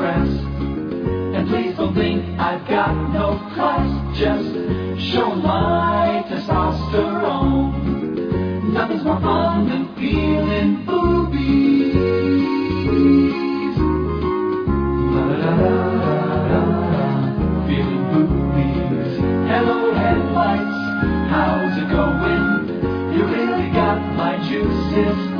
crest. And please don't think I've got no class, just show my testosterone. Nothing's more fun than feeling boobies. La-da-da-da-da-da, feeling boobies. Hello headlights, how's it going? You really got my juices